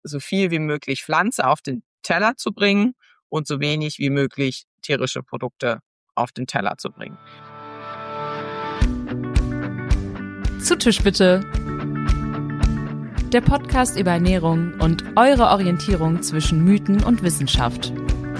so viel wie möglich Pflanze auf den Teller zu bringen und so wenig wie möglich tierische Produkte auf den Teller zu bringen. Zu Tisch bitte. Der Podcast über Ernährung und eure Orientierung zwischen Mythen und Wissenschaft.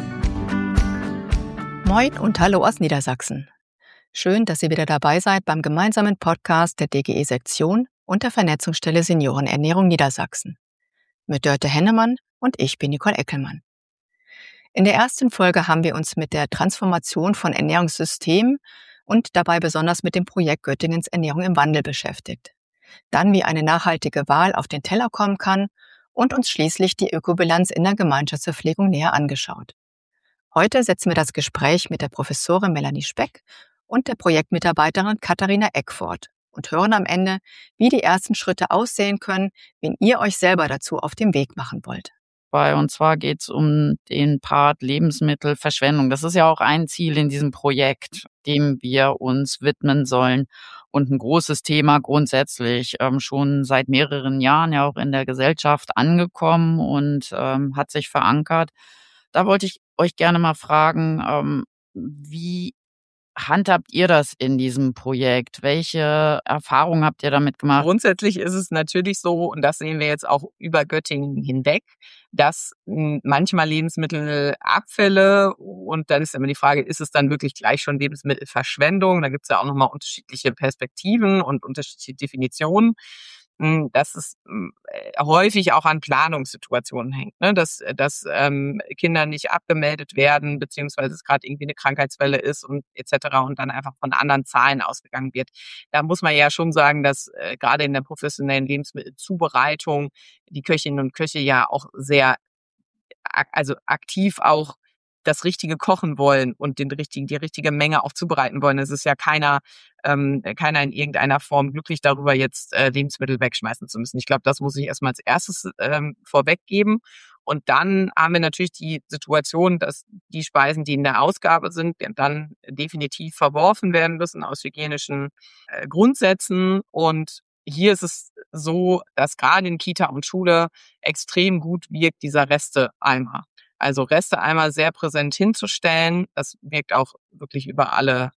Moin und hallo aus Niedersachsen. Schön, dass ihr wieder dabei seid beim gemeinsamen Podcast der DGE-Sektion und der Vernetzungsstelle Seniorenernährung Niedersachsen. Mit Dörte Hennemann und ich bin Nicole Eckelmann. In der ersten Folge haben wir uns mit der Transformation von Ernährungssystemen und dabei besonders mit dem Projekt Göttingens Ernährung im Wandel beschäftigt. Dann, wie eine nachhaltige Wahl auf den Teller kommen kann und uns schließlich die Ökobilanz in der Gemeinschaftsverpflegung näher angeschaut. Heute setzen wir das Gespräch mit der Professorin Melanie Speck und der Projektmitarbeiterin Katharina Eck fort und hören am Ende, wie die ersten Schritte aussehen können, wenn ihr euch selber dazu auf den Weg machen wollt. Und zwar geht es um den Part Lebensmittelverschwendung. Das ist ja auch ein Ziel in diesem Projekt, dem wir uns widmen sollen. Und ein großes Thema grundsätzlich, schon seit mehreren Jahren ja auch in der Gesellschaft angekommen und hat sich verankert. Da wollte ich euch gerne mal fragen, wie handhabt ihr das in diesem Projekt? Welche Erfahrungen habt ihr damit gemacht? Grundsätzlich ist es natürlich so, und das sehen wir jetzt auch über Göttingen hinweg, dass manchmal Lebensmittelabfälle, und dann ist immer die Frage, ist es dann wirklich gleich schon Lebensmittelverschwendung? Da gibt es ja auch nochmal unterschiedliche Perspektiven und unterschiedliche Definitionen. Dass es häufig auch an Planungssituationen hängt, ne? Dass Kinder nicht abgemeldet werden, beziehungsweise es gerade irgendwie eine Krankheitswelle ist und etc. und dann einfach von anderen Zahlen ausgegangen wird. Da muss man ja schon sagen, dass gerade in der professionellen Lebensmittelzubereitung die Köchinnen und Köche ja auch sehr aktiv auch das Richtige kochen wollen und die richtige Menge auch zubereiten wollen. Es ist ja keiner in irgendeiner Form glücklich darüber, jetzt Lebensmittel wegschmeißen zu müssen. Ich glaube, das muss ich erstmal als erstes vorweggeben. Und dann haben wir natürlich die Situation, dass die Speisen, die in der Ausgabe sind, dann definitiv verworfen werden müssen aus hygienischen Grundsätzen. Und hier ist es so, dass gerade in Kita und Schule extrem gut wirkt dieser Resteeimer. Also Resteeimer sehr präsent hinzustellen, das wirkt auch wirklich über alle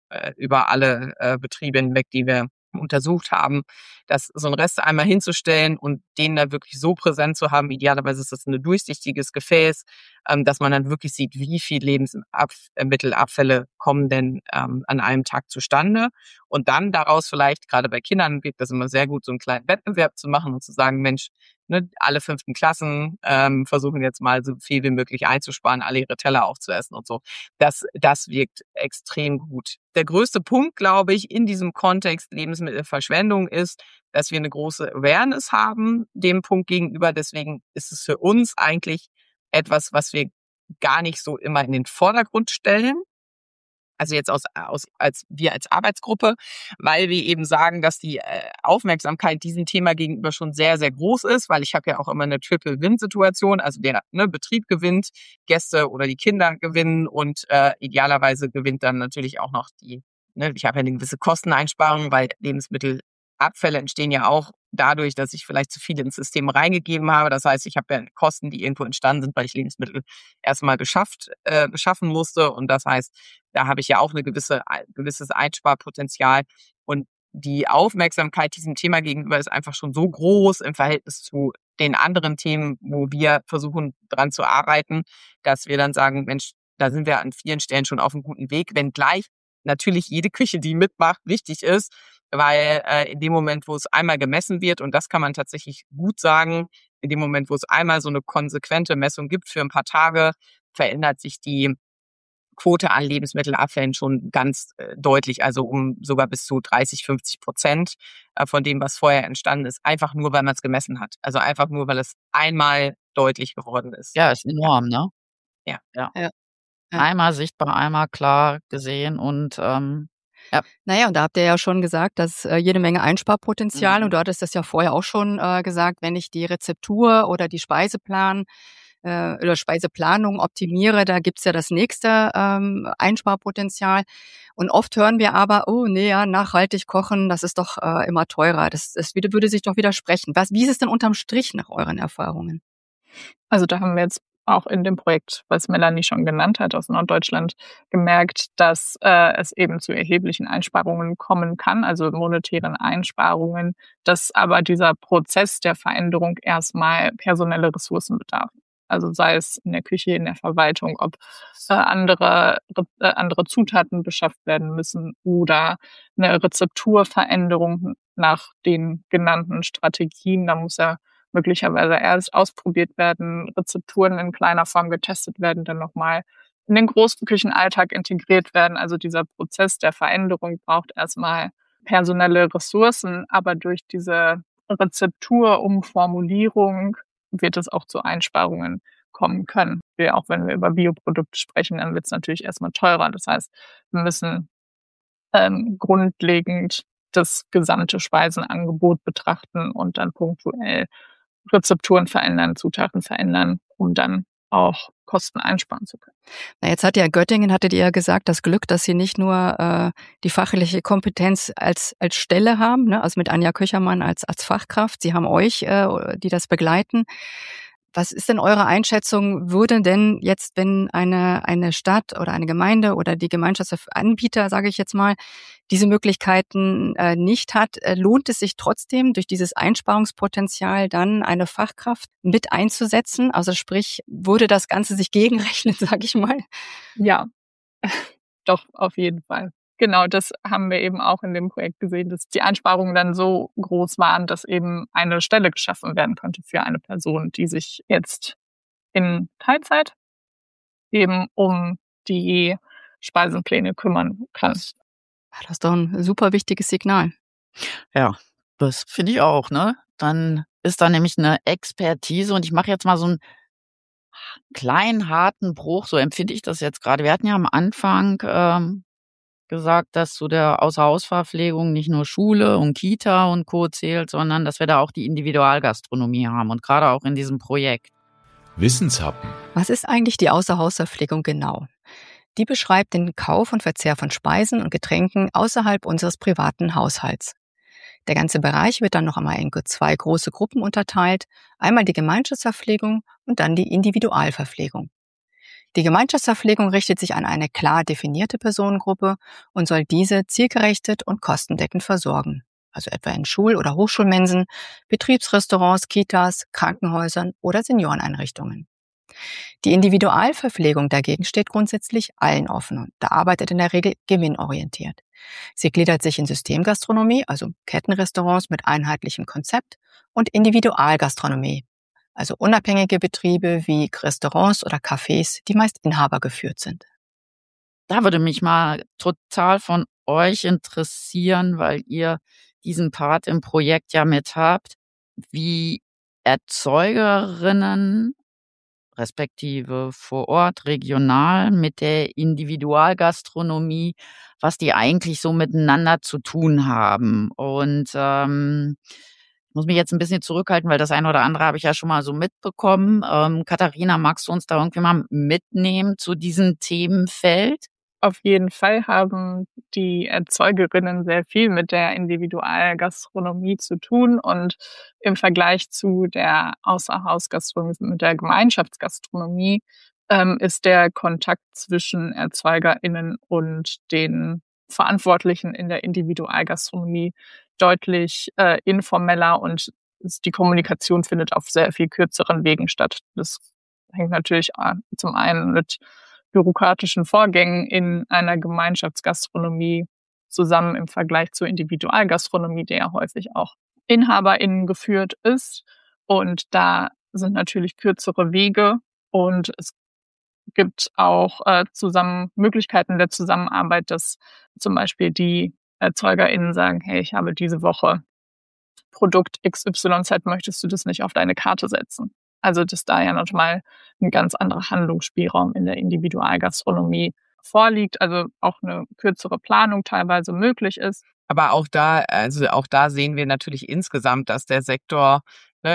Betriebe hinweg, die wir untersucht haben, dass so ein Resteeimer hinzustellen und den da wirklich so präsent zu haben, idealerweise ist das ein durchsichtiges Gefäß, dass man dann wirklich sieht, wie viel Lebensmittelabfälle kommen denn an einem Tag zustande. Und dann daraus vielleicht, gerade bei Kindern wirkt das immer sehr gut, so einen kleinen Wettbewerb zu machen und zu sagen, Mensch, ne, alle 5. Klassen versuchen jetzt mal so viel wie möglich einzusparen, alle ihre Teller aufzuessen und so. Das wirkt extrem gut. Der größte Punkt, glaube ich, in diesem Kontext Lebensmittelverschwendung ist, dass wir eine große Awareness haben dem Punkt gegenüber. Deswegen ist es für uns eigentlich etwas, was wir gar nicht so immer in den Vordergrund stellen. Also jetzt als wir als Arbeitsgruppe, weil wir eben sagen, dass die Aufmerksamkeit diesem Thema gegenüber schon sehr, sehr groß ist, weil ich habe ja auch immer eine Triple-Win-Situation, also der Betrieb gewinnt, Gäste oder die Kinder gewinnen und idealerweise gewinnt dann natürlich auch noch ich habe ja eine gewisse Kosteneinsparung, weil Lebensmittelabfälle entstehen ja auch dadurch, dass ich vielleicht zu viel ins System reingegeben habe. Das heißt, ich habe ja Kosten, die irgendwo entstanden sind, weil ich Lebensmittel erstmal beschaffen musste. Und das heißt, da habe ich ja auch gewisses Einsparpotenzial. Und die Aufmerksamkeit diesem Thema gegenüber ist einfach schon so groß im Verhältnis zu den anderen Themen, wo wir versuchen, dran zu arbeiten, dass wir dann sagen, Mensch, da sind wir an vielen Stellen schon auf einem guten Weg, wenngleich natürlich jede Küche, die mitmacht, wichtig ist, weil in dem Moment, wo es einmal gemessen wird, und das kann man tatsächlich gut sagen, in dem Moment, wo es einmal so eine konsequente Messung gibt für ein paar Tage, verändert sich die Quote an Lebensmittelabfällen schon ganz deutlich, also um sogar bis zu 30-50% von dem, was vorher entstanden ist, einfach nur, weil man es gemessen hat. Also einfach nur, weil es einmal deutlich geworden ist. Ja, ist enorm, ne? Ja. Einmal sichtbar, einmal klar gesehen und ja. Naja, und da habt ihr ja schon gesagt, dass jede Menge Einsparpotenzial, und du hattest das ja vorher auch schon gesagt, wenn ich die Rezeptur oder die Speiseplanung optimiere, da gibt's ja das nächste Einsparpotenzial. Und oft hören wir aber, oh nee, ja, nachhaltig kochen, das ist doch immer teurer. Das würde sich doch widersprechen. Wie ist es denn unterm Strich nach euren Erfahrungen? Also da haben wir jetzt auch in dem Projekt, was Melanie schon genannt hat, aus Norddeutschland, gemerkt, dass es eben zu erheblichen Einsparungen kommen kann, also monetären Einsparungen, dass aber dieser Prozess der Veränderung erstmal personelle Ressourcen bedarf. Also sei es in der Küche, in der Verwaltung, ob andere Zutaten beschafft werden müssen oder eine Rezepturveränderung nach den genannten Strategien. Da muss ja möglicherweise erst ausprobiert werden, Rezepturen in kleiner Form getestet werden, dann nochmal in den großen Küchenalltag integriert werden. Also dieser Prozess der Veränderung braucht erstmal personelle Ressourcen, aber durch diese Rezepturumformulierung wird es auch zu Einsparungen kommen können. Auch wenn wir über Bioprodukte sprechen, dann wird es natürlich erstmal teurer. Das heißt, wir müssen grundlegend das gesamte Speisenangebot betrachten und dann punktuell Rezepturen verändern, Zutaten verändern, um dann auch Kosten einsparen zu können. Na, jetzt hattet ihr ja gesagt, das Glück, dass Sie nicht nur die fachliche Kompetenz als Stelle haben, ne, also mit Anja Köchermann als Fachkraft, Sie haben euch, die das begleiten. Was ist denn eure Einschätzung? Würde denn jetzt, wenn eine Stadt oder eine Gemeinde oder die Gemeinschaftsanbieter, sage ich jetzt mal, diese Möglichkeiten nicht hat, lohnt es sich trotzdem, durch dieses Einsparungspotenzial dann eine Fachkraft mit einzusetzen? Also sprich, würde das Ganze sich gegenrechnen, sage ich mal? Ja, doch, auf jeden Fall. Genau, das haben wir eben auch in dem Projekt gesehen, dass die Einsparungen dann so groß waren, dass eben eine Stelle geschaffen werden konnte für eine Person, die sich jetzt in Teilzeit eben um die Speisenpläne kümmern kann. Das ist doch ein super wichtiges Signal. Ja, das finde ich auch, ne? Dann ist da nämlich eine Expertise und ich mache jetzt mal so einen kleinen, harten Bruch, so empfinde ich das jetzt gerade. Wir hatten ja am Anfang gesagt, dass zu der Außerhausverpflegung nicht nur Schule und Kita und Co. zählt, sondern dass wir da auch die Individualgastronomie haben und gerade auch in diesem Projekt. Wissenshappen. Was ist eigentlich die Außerhausverpflegung genau? Die beschreibt den Kauf und Verzehr von Speisen und Getränken außerhalb unseres privaten Haushalts. Der ganze Bereich wird dann noch einmal in 2 große Gruppen unterteilt, einmal die Gemeinschaftsverpflegung und dann die Individualverpflegung. Die Gemeinschaftsverpflegung richtet sich an eine klar definierte Personengruppe und soll diese zielgerichtet und kostendeckend versorgen, also etwa in Schul- oder Hochschulmensen, Betriebsrestaurants, Kitas, Krankenhäusern oder Senioreneinrichtungen. Die Individualverpflegung dagegen steht grundsätzlich allen offen und da arbeitet in der Regel gewinnorientiert. Sie gliedert sich in Systemgastronomie, also Kettenrestaurants mit einheitlichem Konzept, und Individualgastronomie, also unabhängige Betriebe wie Restaurants oder Cafés, die meist inhabergeführt sind. Da würde mich mal total von euch interessieren, weil ihr diesen Part im Projekt ja mit habt, wie Erzeugerinnen respektive vor Ort, regional mit der Individualgastronomie, was die eigentlich so miteinander zu tun haben. Und ich muss mich jetzt ein bisschen zurückhalten, weil das eine oder andere habe ich ja schon mal so mitbekommen. Katharina, magst du uns da irgendwie mal mitnehmen zu diesem Themenfeld? Auf jeden Fall haben die Erzeugerinnen sehr viel mit der Individualgastronomie zu tun und im Vergleich zu der Außerhausgastronomie, mit der Gemeinschaftsgastronomie, ist der Kontakt zwischen ErzeugerInnen und den Verantwortlichen in der Individualgastronomie deutlich informeller und die Kommunikation findet auf sehr viel kürzeren Wegen statt. Das hängt natürlich zum einen mit bürokratischen Vorgängen in einer Gemeinschaftsgastronomie zusammen im Vergleich zur Individualgastronomie, der ja häufig auch InhaberInnen geführt ist. Und da sind natürlich kürzere Wege und es gibt auch Möglichkeiten der Zusammenarbeit, dass zum Beispiel die ErzeugerInnen sagen, hey, ich habe diese Woche Produkt XYZ, möchtest du das nicht auf deine Karte setzen? Also, dass da ja nochmal ein ganz anderer Handlungsspielraum in der Individualgastronomie vorliegt, also auch eine kürzere Planung teilweise möglich ist. Aber auch da sehen wir natürlich insgesamt, dass der Sektor, ne,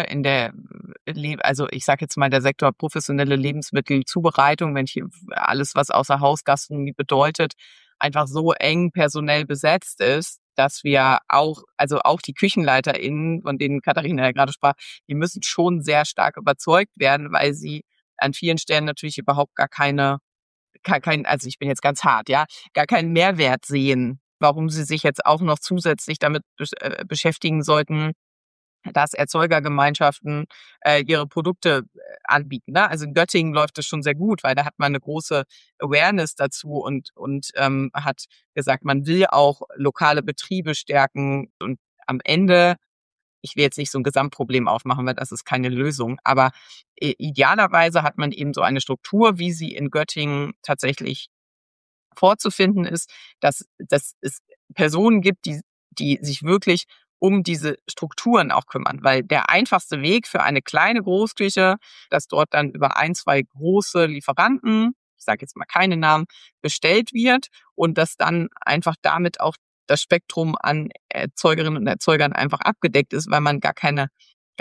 also ich sage jetzt mal, der Sektor professionelle Lebensmittelzubereitung, wenn ich alles, was außer Hausgastronomie bedeutet, einfach so eng personell besetzt ist, dass wir auch die KüchenleiterInnen, von denen Katharina ja gerade sprach, die müssen schon sehr stark überzeugt werden, weil sie an vielen Stellen natürlich überhaupt gar keinen, also ich bin jetzt ganz hart, ja, gar keinen Mehrwert sehen, warum sie sich jetzt auch noch zusätzlich damit beschäftigen sollten, dass Erzeugergemeinschaften ihre Produkte anbieten. Ne? Also in Göttingen läuft das schon sehr gut, weil da hat man eine große Awareness dazu und hat gesagt, man will auch lokale Betriebe stärken. Und am Ende, ich will jetzt nicht so ein Gesamtproblem aufmachen, weil das ist keine Lösung, aber idealerweise hat man eben so eine Struktur, wie sie in Göttingen tatsächlich vorzufinden ist, dass es Personen gibt, die sich wirklich um diese Strukturen auch kümmern. Weil der einfachste Weg für eine kleine Großküche, dass dort dann über 1, 2 große Lieferanten, ich sage jetzt mal keine Namen, bestellt wird und dass dann einfach damit auch das Spektrum an Erzeugerinnen und Erzeugern einfach abgedeckt ist, weil man gar keine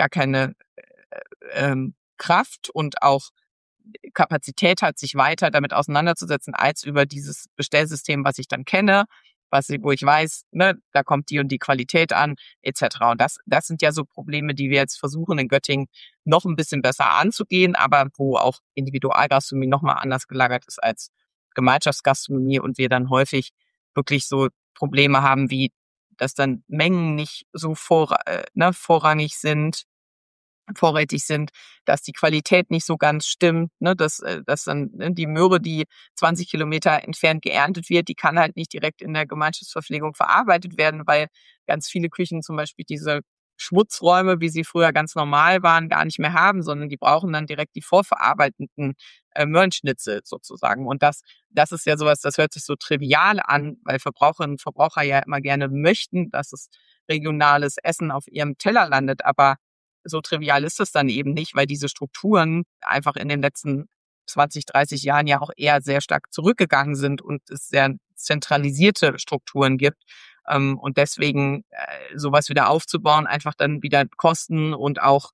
Kraft und auch Kapazität hat, sich weiter damit auseinanderzusetzen, als über dieses Bestellsystem, was ich dann kenne, wo ich weiß, ne, da kommt die und die Qualität an, etc. Und das sind ja so Probleme, die wir jetzt versuchen in Göttingen noch ein bisschen besser anzugehen, aber wo auch Individualgastronomie nochmal anders gelagert ist als Gemeinschaftsgastronomie und wir dann häufig wirklich so Probleme haben, wie dass dann Mengen nicht so vorrangig sind, vorrätig sind, dass die Qualität nicht so ganz stimmt, ne, dass dann die Möhre, die 20 Kilometer entfernt geerntet wird, die kann halt nicht direkt in der Gemeinschaftsverpflegung verarbeitet werden, weil ganz viele Küchen zum Beispiel diese Schmutzräume, wie sie früher ganz normal waren, gar nicht mehr haben, sondern die brauchen dann direkt die vorverarbeiteten Möhrenschnitzel sozusagen. Und das ist ja sowas, das hört sich so trivial an, weil Verbraucherinnen und Verbraucher ja immer gerne möchten, dass es regionales Essen auf ihrem Teller landet, aber so trivial ist es dann eben nicht, weil diese Strukturen einfach in den letzten 20, 30 Jahren ja auch eher sehr stark zurückgegangen sind und es sehr zentralisierte Strukturen gibt. Und deswegen sowas wieder aufzubauen, einfach dann wieder Kosten und auch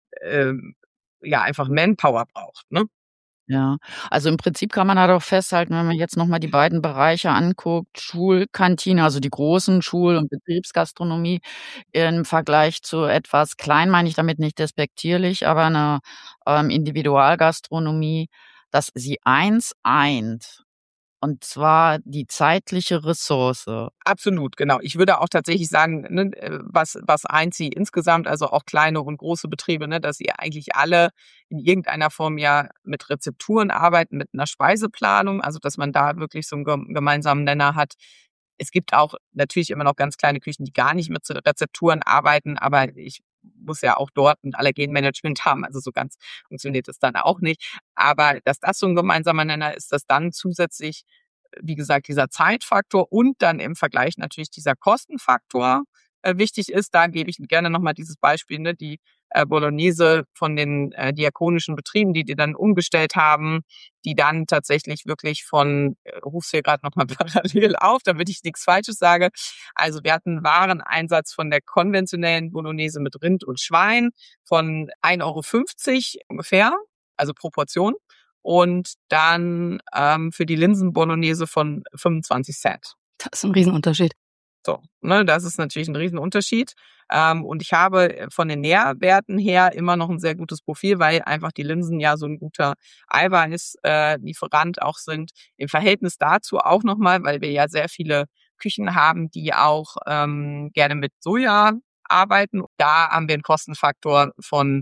einfach Manpower braucht. Ne? Ja, also im Prinzip kann man da doch festhalten, wenn man jetzt noch mal die beiden Bereiche anguckt, Schulkantine, also die großen Schul- und Betriebsgastronomie im Vergleich zu etwas klein, meine ich damit nicht despektierlich, aber 'ne Individualgastronomie, dass sie eins eint, und zwar die zeitliche Ressource. Absolut, genau. Ich würde auch tatsächlich sagen, ne, was eint sie insgesamt, also auch kleine und große Betriebe, ne, dass sie eigentlich alle in irgendeiner Form ja mit Rezepturen arbeiten, mit einer Speiseplanung, also dass man da wirklich so einen gemeinsamen Nenner hat. Es gibt auch natürlich immer noch ganz kleine Küchen, die gar nicht mit Rezepturen arbeiten, aber ich muss ja auch dort ein Allergenmanagement haben, also so ganz funktioniert es dann auch nicht. Aber dass das so ein gemeinsamer Nenner ist, dass dann zusätzlich, wie gesagt, dieser Zeitfaktor und dann im Vergleich natürlich dieser Kostenfaktor wichtig ist. Da gebe ich gerne nochmal dieses Beispiel, ne, die Bolognese von den diakonischen Betrieben, die dann umgestellt haben, die dann tatsächlich wirklich ruf's hier gerade nochmal parallel auf, damit ich nichts Falsches sage. Also wir hatten Wareneinsatz von der konventionellen Bolognese mit Rind und Schwein von 1,50 € ungefähr, also Proportion. Und dann für die Linsen-Bolognese von 25 Cent. Das ist ein Riesenunterschied. So, ne, das ist natürlich ein Riesenunterschied. Und ich habe von den Nährwerten her immer noch ein sehr gutes Profil, weil einfach die Linsen ja so ein guter Eiweißlieferant auch sind. Im Verhältnis dazu auch nochmal, weil wir ja sehr viele Küchen haben, die auch gerne mit Soja arbeiten. Da haben wir einen Kostenfaktor von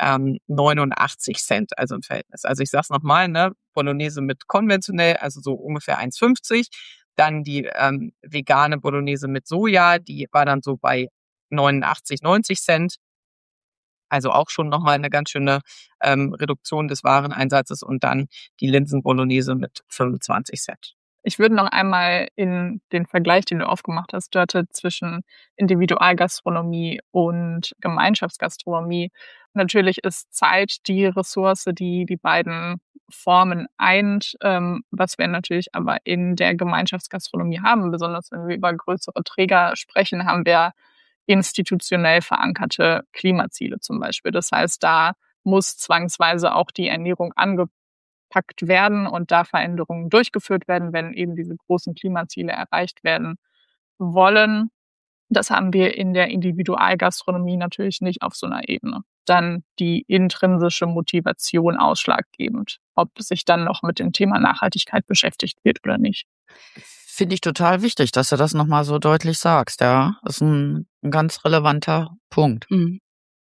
89 Cent, also im Verhältnis. Also ich sag's nochmal, ne, Bolognese mit konventionell, also so ungefähr 1,50. Dann die vegane Bolognese mit Soja, die war dann so bei 89, 90 Cent. Also auch schon nochmal eine ganz schöne Reduktion des Wareneinsatzes und dann die Linsen-Bolognese mit 25 Cent. Ich würde noch einmal in den Vergleich, den du aufgemacht hast, Dörte, zwischen Individualgastronomie und Gemeinschaftsgastronomie. Natürlich ist Zeit die Ressource, die die beiden Formen eint, was wir natürlich aber in der Gemeinschaftsgastronomie haben, besonders wenn wir über größere Träger sprechen, haben wir institutionell verankerte Klimaziele zum Beispiel. Das heißt, da muss zwangsweise auch die Ernährung angepackt werden und da Veränderungen durchgeführt werden, wenn eben diese großen Klimaziele erreicht werden wollen. Das haben wir in der Individualgastronomie natürlich nicht auf so einer Ebene. Dann die intrinsische Motivation ausschlaggebend, ob sich dann noch mit dem Thema Nachhaltigkeit beschäftigt wird oder nicht. Finde ich total wichtig, dass du das nochmal so deutlich sagst. Ja, das ist ein ganz relevanter Punkt. Mhm.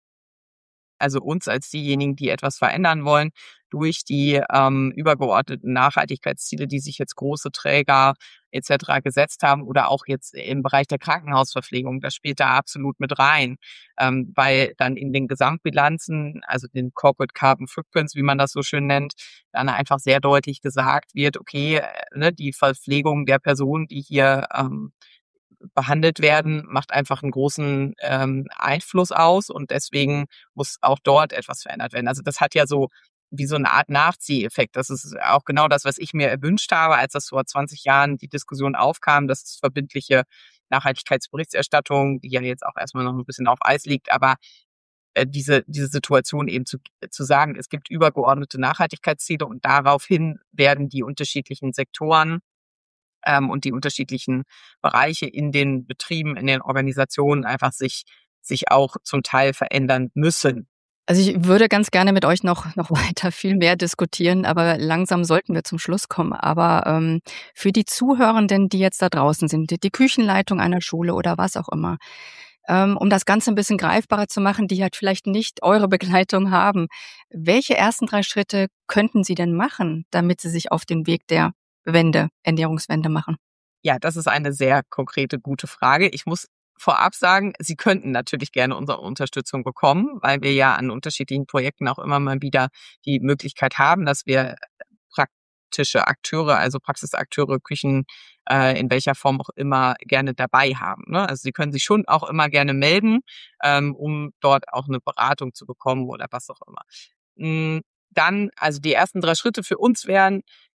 Also uns als diejenigen, die etwas verändern wollen, durch die übergeordneten Nachhaltigkeitsziele, die sich jetzt große Träger etc. gesetzt haben oder auch jetzt im Bereich der Krankenhausverpflegung, das spielt da absolut mit rein, weil dann in den Gesamtbilanzen, also den Corporate Carbon Footprints, wie man das so schön nennt, dann einfach sehr deutlich gesagt wird, okay, ne, die Verpflegung der Personen, die hier behandelt werden, macht einfach einen großen Einfluss aus und deswegen muss auch dort etwas verändert werden. Also das hat ja so wie so eine Art Nachzieheffekt. Das ist auch genau das, was ich mir erwünscht habe, als das vor 20 Jahren die Diskussion aufkam, dass es verbindliche Nachhaltigkeitsberichterstattung, die ja jetzt auch erstmal noch ein bisschen auf Eis liegt, aber diese Situation eben zu sagen, es gibt übergeordnete Nachhaltigkeitsziele und daraufhin werden die unterschiedlichen Sektoren und die unterschiedlichen Bereiche in den Betrieben, in den Organisationen einfach sich auch zum Teil verändern müssen. Also ich würde ganz gerne mit euch noch weiter viel mehr diskutieren, aber langsam sollten wir zum Schluss kommen. Aber für die Zuhörenden, die jetzt da draußen sind, die Küchenleitung einer Schule oder was auch immer, um das Ganze ein bisschen greifbarer zu machen, die halt vielleicht nicht eure Begleitung haben, welche ersten 3 Schritte könnten sie denn machen, damit sie sich auf den Weg der Ernährungswende machen? Ja, das ist eine sehr konkrete, gute Frage. Ich muss vorab sagen, Sie könnten natürlich gerne unsere Unterstützung bekommen, weil wir ja an unterschiedlichen Projekten auch immer mal wieder die Möglichkeit haben, dass wir praktische Akteure, also Praxisakteure, Küchen, in welcher Form auch immer gerne dabei haben. Ne? Also Sie können sich schon auch immer gerne melden, um dort auch eine Beratung zu bekommen oder was auch immer. Dann, also die ersten 3 Schritte für uns wären,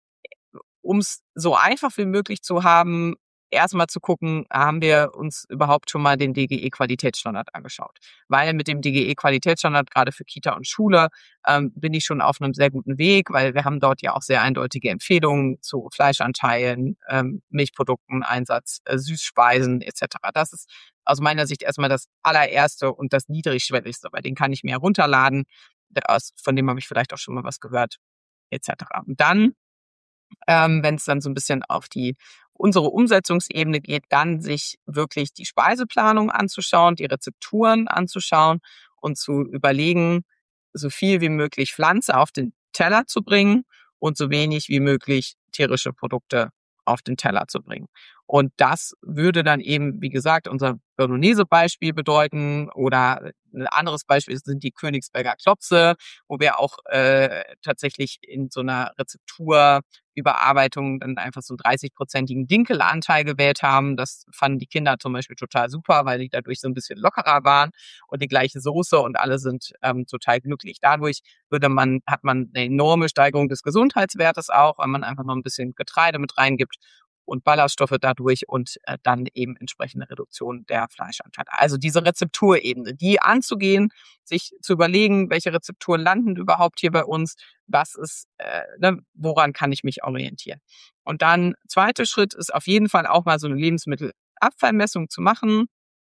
um es so einfach wie möglich zu haben, erstmal zu gucken, haben wir uns überhaupt schon mal den DGE-Qualitätsstandard angeschaut. Weil mit dem DGE-Qualitätsstandard, gerade für Kita und Schule, bin ich schon auf einem sehr guten Weg, weil wir haben dort ja auch sehr eindeutige Empfehlungen zu Fleischanteilen, Milchprodukten, Einsatz, Süßspeisen etc. Das ist aus meiner Sicht erstmal das allererste und das niedrigschwelligste, weil den kann ich mir herunterladen, von dem habe ich vielleicht auch schon mal was gehört etc. Und dann wenn es dann so ein bisschen auf unsere Umsetzungsebene geht, dann sich wirklich die Speiseplanung anzuschauen, die Rezepturen anzuschauen und zu überlegen, so viel wie möglich Pflanze auf den Teller zu bringen und so wenig wie möglich tierische Produkte auf den Teller zu bringen. Und das würde dann eben, wie gesagt, unser Bolognese-Beispiel bedeuten oder ein anderes Beispiel sind die Königsberger Klopse, wo wir auch tatsächlich in so einer Rezepturüberarbeitung dann einfach so einen 30-prozentigen Dinkelanteil gewählt haben. Das fanden die Kinder zum Beispiel total super, weil die dadurch so ein bisschen lockerer waren und die gleiche Soße und alle sind total glücklich. Dadurch hat man eine enorme Steigerung des Gesundheitswertes auch, weil man einfach noch ein bisschen Getreide mit reingibt und Ballaststoffe dadurch und dann eben entsprechende Reduktion der Fleischanteile. Also diese Rezepturebene, die anzugehen, sich zu überlegen, welche Rezepturen landen überhaupt hier bei uns, was ist, woran kann ich mich orientieren. Und dann zweiter Schritt ist auf jeden Fall auch mal so eine Lebensmittelabfallmessung zu machen.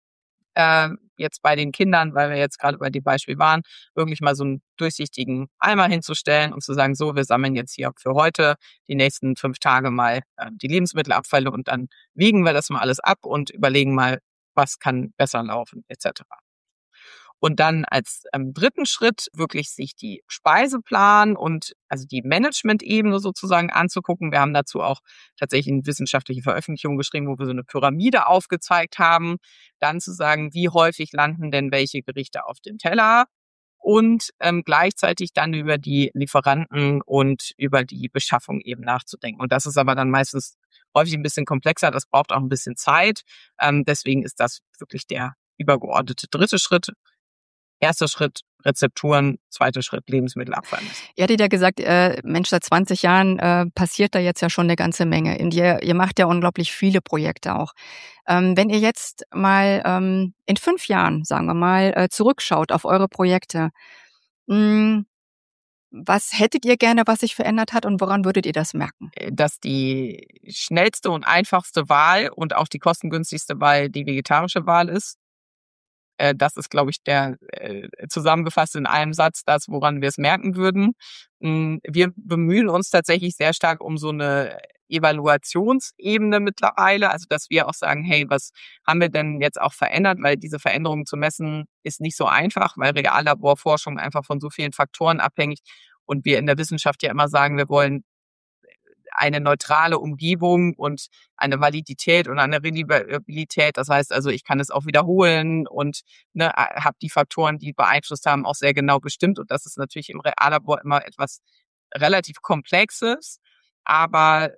Jetzt bei den Kindern, weil wir jetzt gerade bei dem Beispiel waren, wirklich mal so einen durchsichtigen Eimer hinzustellen und zu sagen, so, wir sammeln jetzt hier für heute die nächsten 5 Tage mal die Lebensmittelabfälle und dann wiegen wir das mal alles ab und überlegen mal, was kann besser laufen, etc. Und dann als dritten Schritt wirklich sich die Speiseplan und also die Management-Ebene sozusagen anzugucken. Wir haben dazu auch tatsächlich eine wissenschaftliche Veröffentlichung geschrieben, wo wir so eine Pyramide aufgezeigt haben. Dann zu sagen, wie häufig landen denn welche Gerichte auf dem Teller und gleichzeitig dann über die Lieferanten und über die Beschaffung eben nachzudenken. Und das ist aber dann meistens häufig ein bisschen komplexer. Das braucht auch ein bisschen Zeit. Deswegen ist das wirklich der übergeordnete dritte Schritt. Erster Schritt Rezepturen, zweiter Schritt Lebensmittelabfall. Ihr hattet ja gesagt, Mensch, seit 20 Jahren passiert da jetzt ja schon eine ganze Menge. Und ihr macht ja unglaublich viele Projekte auch. Wenn ihr jetzt mal in 5 Jahren, sagen wir mal, zurückschaut auf eure Projekte, Was hättet ihr gerne, was sich verändert hat und woran würdet ihr das merken? Dass die schnellste und einfachste Wahl und auch die kostengünstigste Wahl die vegetarische Wahl ist. Das ist, glaube ich, der zusammengefasst in einem Satz das, woran wir es merken würden. Wir bemühen uns tatsächlich sehr stark um so eine Evaluationsebene mittlerweile, also dass wir auch sagen, hey, was haben wir denn jetzt auch verändert, weil diese Veränderungen zu messen ist nicht so einfach, weil Reallaborforschung einfach von so vielen Faktoren abhängt und wir in der Wissenschaft ja immer sagen, wir wollen eine neutrale Umgebung und eine Validität und eine Reliabilität. Das heißt also, ich kann es auch wiederholen und habe die Faktoren, die beeinflusst haben, auch sehr genau bestimmt. Und das ist natürlich im Reallabor immer etwas relativ Komplexes. Aber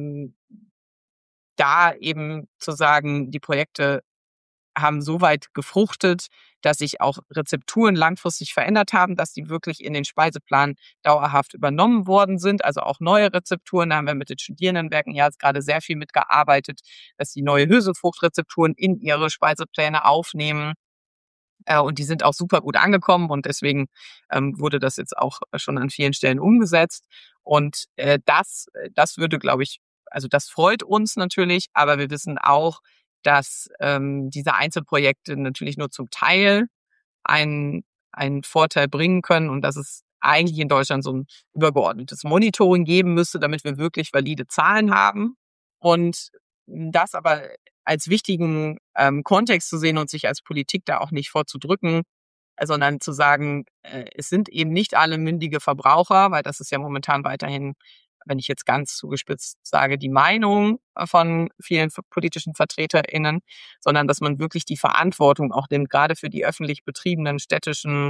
da eben zu sagen, die Projekte haben so weit gefruchtet, dass sich auch Rezepturen langfristig verändert haben, dass die wirklich in den Speiseplan dauerhaft übernommen worden sind. Also auch neue Rezepturen, da haben wir mit den Studierendenwerken ja jetzt gerade sehr viel mitgearbeitet, dass die neue Hülsenfruchtrezepturen in ihre Speisepläne aufnehmen. Und die sind auch super gut angekommen und deswegen wurde das jetzt auch schon an vielen Stellen umgesetzt. Und das würde, glaube ich, also das freut uns natürlich, aber wir wissen auch, dass diese Einzelprojekte natürlich nur zum Teil einen Vorteil bringen können und dass es eigentlich in Deutschland so ein übergeordnetes Monitoring geben müsste, damit wir wirklich valide Zahlen haben. Und das aber als wichtigen Kontext zu sehen und sich als Politik da auch nicht vorzudrücken, sondern zu sagen, es sind eben nicht alle mündige Verbraucher, weil das ist ja momentan weiterhin, wenn ich jetzt ganz zugespitzt sage, die Meinung von vielen politischen VertreterInnen, sondern dass man wirklich die Verantwortung auch nimmt, gerade für die öffentlich betriebenen städtischen,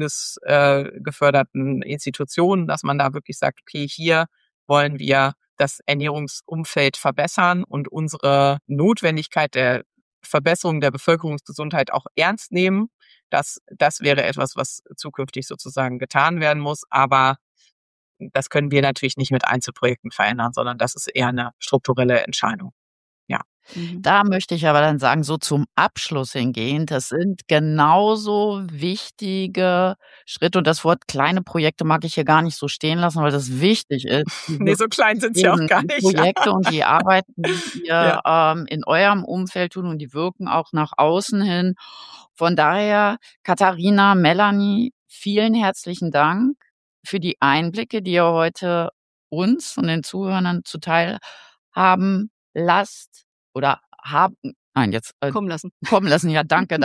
bundesgeförderten Institutionen, dass man da wirklich sagt, okay, hier wollen wir das Ernährungsumfeld verbessern und unsere Notwendigkeit der Verbesserung der Bevölkerungsgesundheit auch ernst nehmen. Das wäre etwas, was zukünftig sozusagen getan werden muss. Aber das können wir natürlich nicht mit Einzelprojekten verändern, sondern das ist eher eine strukturelle Entscheidung. Ja. Da möchte ich aber dann sagen, so zum Abschluss hingehend, das sind genauso wichtige Schritte und das Wort kleine Projekte mag ich hier gar nicht so stehen lassen, weil das wichtig ist. Nee, so klein sind sie auch gar nicht. Projekte und die Arbeiten, die ihr in eurem Umfeld tun und die wirken auch nach außen hin. Von daher, Katharina, Melanie, vielen herzlichen Dank für die Einblicke, die ihr heute uns und den Zuhörern zuteil haben lasst oder haben, kommen lassen. Kommen lassen, ja, danke.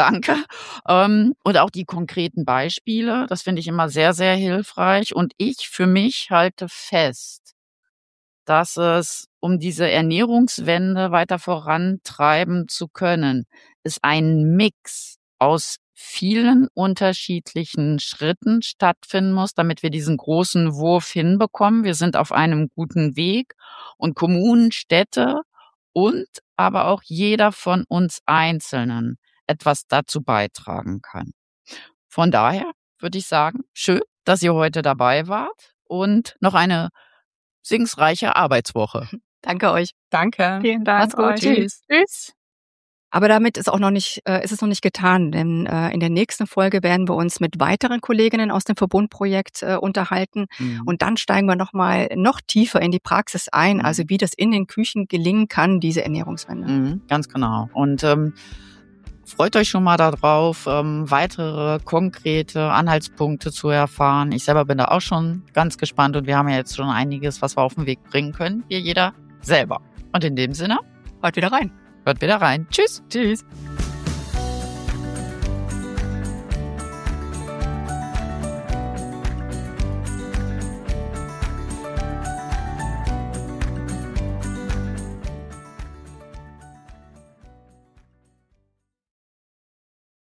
Und auch die konkreten Beispiele, das finde ich immer sehr, sehr hilfreich. Und ich für mich halte fest, dass es, um diese Ernährungswende weiter vorantreiben zu können, ist ein Mix aus vielen unterschiedlichen Schritten stattfinden muss, damit wir diesen großen Wurf hinbekommen. Wir sind auf einem guten Weg und Kommunen, Städte und aber auch jeder von uns Einzelnen etwas dazu beitragen kann. Von daher würde ich sagen, schön, dass ihr heute dabei wart und noch eine segensreiche Arbeitswoche. Danke euch. Danke. Vielen Dank. Macht's gut. Tschüss. Tschüss. Aber damit ist es noch nicht getan, denn in der nächsten Folge werden wir uns mit weiteren Kolleginnen aus dem Verbundprojekt unterhalten und dann steigen wir noch tiefer in die Praxis ein, also wie das in den Küchen gelingen kann, diese Ernährungswende. Ganz genau. Und freut euch schon mal darauf, weitere konkrete Anhaltspunkte zu erfahren. Ich selber bin da auch schon ganz gespannt und wir haben ja jetzt schon einiges, was wir auf den Weg bringen können, hier jeder selber. Und in dem Sinne, Hört wieder rein. Hört wieder rein. Tschüss. Tschüss.